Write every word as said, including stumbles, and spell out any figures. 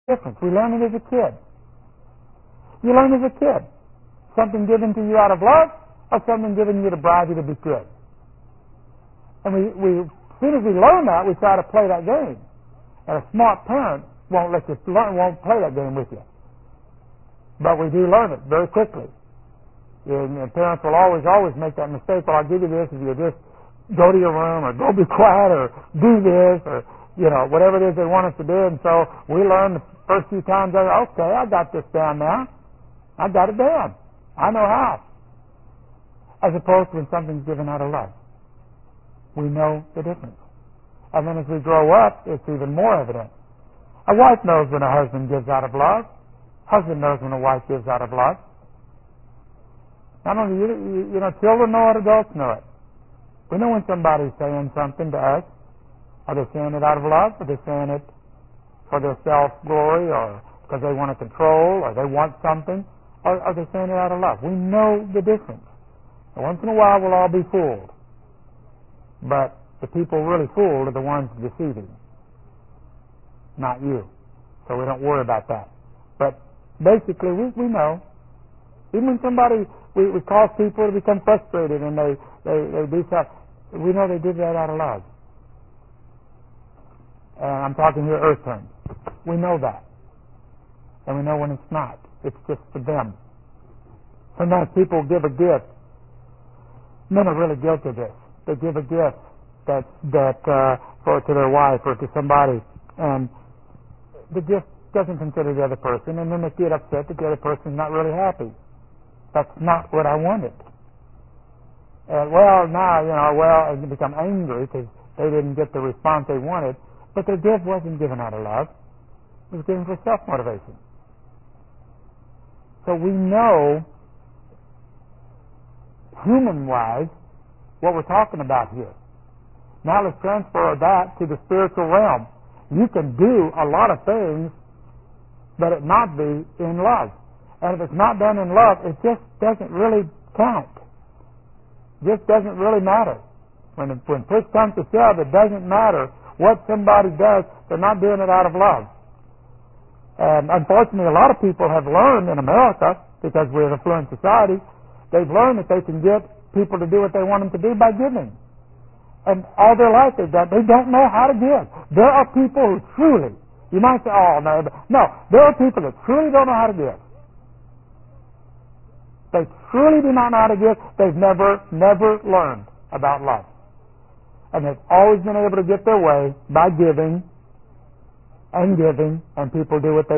difference. We learn it as a kid. You learn as a kid. Something given to you out of love or something given you to bribe you to be good. And we, we, as soon as we learn that, we try to play that game. And a smart parent won't let you learn, won't play that game with you. But we do learn it very quickly. And, and parents will always, always make that mistake. Well, I'll give you this if you just go to your room or go be quiet or do this or, you know, whatever it is they want us to do. And so we learn the first few times, okay, I got this down now. I got it down. I know how. As opposed to when something's given out of love. We know the difference. And then as we grow up, it's even more evident. A wife knows when a husband gives out of love. Husband knows when a wife gives out of love. Not only you, you, you know, children know it, adults know it. We know when somebody's saying something to us. Are they saying it out of love? Are they saying it for their self-glory or because they want to control or they want something? Or are they saying it out of love? We know the difference. And once in a while we'll all be fooled. But the people really fooled are the ones deceiving. Not you. So we don't worry about that. But basically we, we know. Even when somebody, we, we cause people to become frustrated and they, they, they do stuff, we know they did that out of love. And I'm talking here earth terms. We know that. And we know when it's not. It's just for them. Sometimes people give a gift. Men are really guilty of this. They give a gift that that uh, for to their wife or to somebody, and the gift doesn't consider the other person, and then they get upset that the other person's not really happy. That's not what I wanted. And well, now you know, well, and they become angry because they didn't get the response they wanted. But their gift wasn't given out of love. It was given for self-motivation. So we know, human-wise, what we're talking about here. Now let's transfer that to the spiritual realm. You can do a lot of things, but it not be in love. And if it's not done in love, it just doesn't really count. It just doesn't really matter. When, when push comes to shove, it doesn't matter what somebody does. They're not doing it out of love. And unfortunately, a lot of people have learned in America, because we're an affluent society, they've learned that they can get people to do what they want them to do by giving. And all their life they've done, they don't know how to give. There are people who truly, you might say, oh, no, no, there are people that truly don't know how to give. They truly do not know how to give. They've never, never learned about love. And they've always been able to get their way by giving and giving, and people do what they